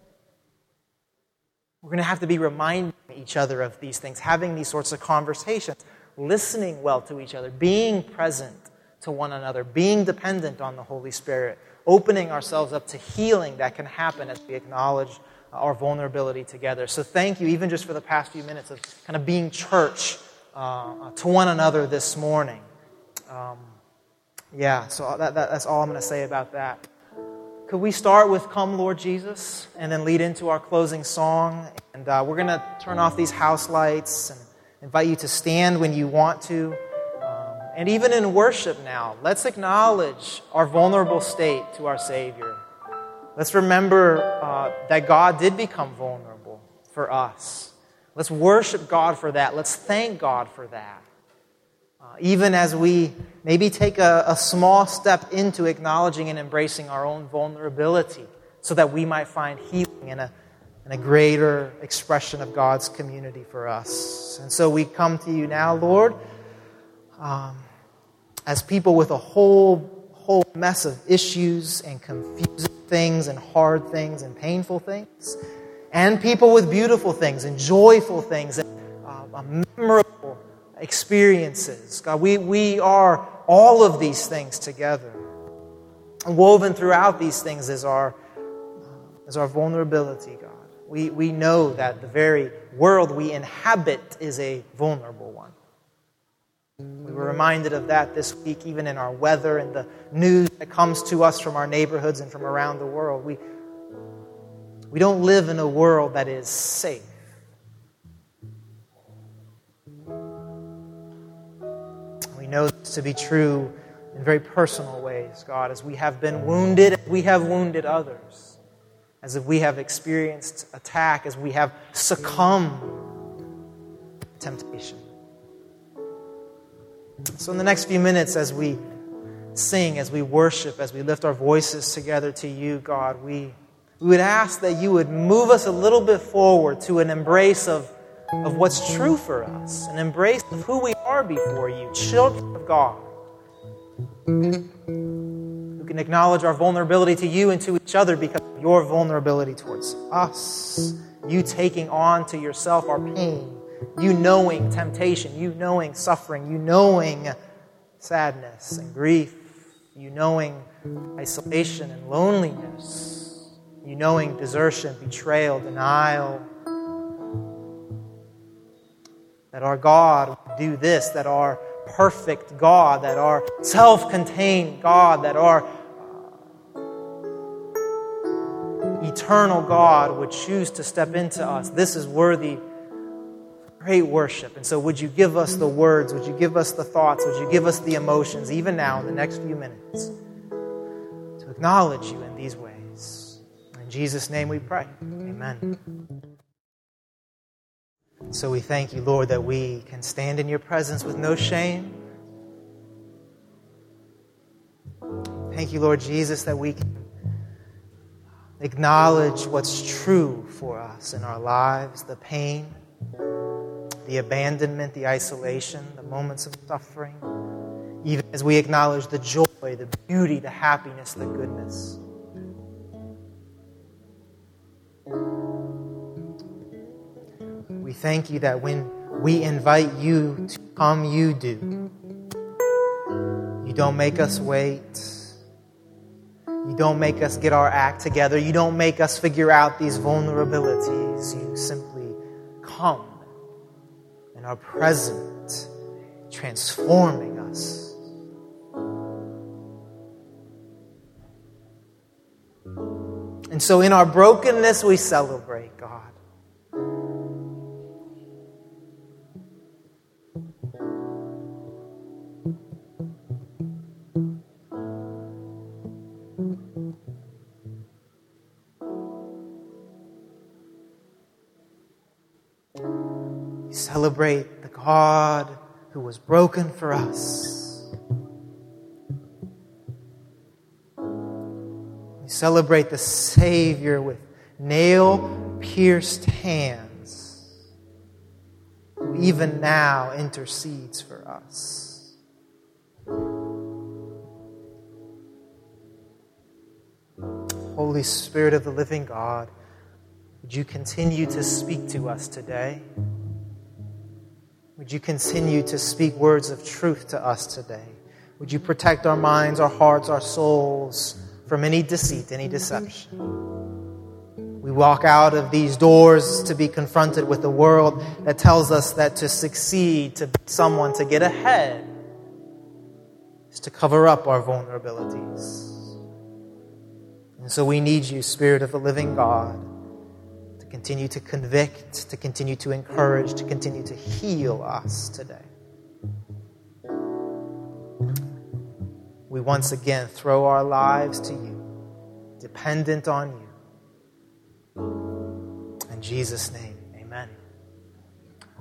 Speaker 1: We're going to have to be reminding each other of these things, having these sorts of conversations, listening well to each other, being present to one another, being dependent on the Holy Spirit, opening ourselves up to healing that can happen as we acknowledge our vulnerability together. So thank you, even just for the past few minutes of kind of being church uh, to one another this morning. Um, yeah, so that, that, that's all I'm going to say about that. Could we start with Come, Lord Jesus, and then lead into our closing song? And uh, we're going to turn off these house lights and invite you to stand when you want to. And even in worship now, let's acknowledge our vulnerable state to our Savior. Let's remember uh, that God did become vulnerable for us. Let's worship God for that. Let's thank God for that. Uh, even as we maybe take a, a small step into acknowledging and embracing our own vulnerability so that we might find healing and a, and a greater expression of God's community for us. And so we come to you now, Lord, um, as people with a whole, whole mess of issues and confusing things and hard things and painful things, and people with beautiful things and joyful things and uh, memorable experiences. God, we, we are all of these things together. And woven throughout these things is our, uh, is our vulnerability, God. We, we know that the very world we inhabit is a vulnerable one. We were reminded of that this week, even in our weather and the news that comes to us from our neighborhoods and from around the world. We We don't live in a world that is safe. We know this to be true in very personal ways, God, as we have been wounded, we have wounded others. As if we have experienced attack, as we have succumbed to temptation. So in the next few minutes, as we sing, as we worship, as we lift our voices together to you, God, we We would ask that you would move us a little bit forward to an embrace of, of what's true for us, an embrace of who we are before you, children of God, who can acknowledge our vulnerability to you and to each other because of your vulnerability towards us, you taking on to yourself our pain, you knowing temptation, you knowing suffering, you knowing sadness and grief, you knowing isolation and loneliness, you knowing desertion, betrayal, denial. That our God would do this, that our perfect God, that our self-contained God, that our uh, eternal God would choose to step into us. This is worthy of great worship. And so would you give us the words, would you give us the thoughts, would you give us the emotions, even now in the next few minutes, to acknowledge you in these ways. In Jesus' name we pray. Amen. So we thank you, Lord, that we can stand in your presence with no shame. Thank you, Lord Jesus, that we can acknowledge what's true for us in our lives, the pain, the abandonment, the isolation, the moments of suffering, even as we acknowledge the joy, the beauty, the happiness, the goodness. We thank you that when we invite you to come, you do. You don't make us wait. You don't make us get our act together. You don't make us figure out these vulnerabilities. You simply come and are present, transforming us. And so in our brokenness, we celebrate, God. We celebrate the God who was broken for us. We celebrate the Savior with nail-pierced hands, who even now intercedes for us. Holy Spirit of the living God, would you continue to speak to us today? Would you continue to speak words of truth to us today? Would you protect our minds, our hearts, our souls from any deceit, any deception? We walk out of these doors to be confronted with a world that tells us that to succeed, to be someone, to get ahead, is to cover up our vulnerabilities. And so we need you, Spirit of the living God, to continue to convict, to continue to encourage, to continue to heal us today. We once again throw our lives to you, dependent on you. In Jesus' name, amen.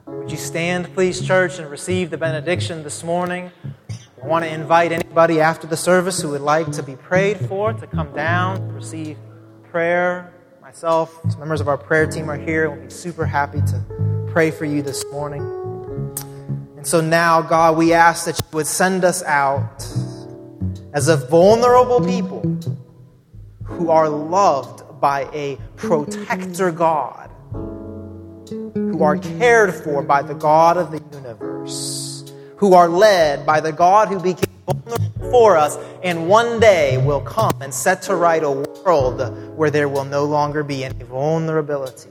Speaker 1: Would you stand, please, church, and receive the benediction this morning? I want to invite anybody after the service who would like to be prayed for to come down, receive prayer. Myself, some members of our prayer team are here, and we'll be super happy to pray for you this morning. And so now, God, we ask that you would send us out as a vulnerable people who are loved by a protector God, who are cared for by the God of the universe, who are led by the God who became vulnerable for us and one day will come and set to right a world where there will no longer be any vulnerability.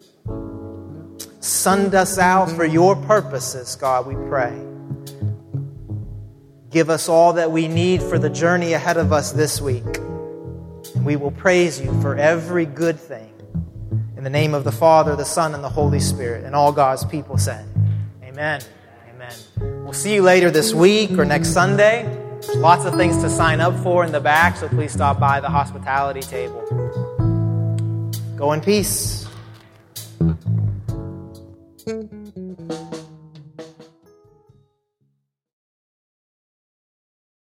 Speaker 1: Send us out for your purposes, God, we pray. Give us all that we need for the journey ahead of us this week. And we will praise you for every good thing. In the name of the Father, the Son, and the Holy Spirit, and all God's people said, amen. Amen. We'll see you later this week or next Sunday. There's lots of things to sign up for in the back, so please stop by the hospitality table. Go in peace.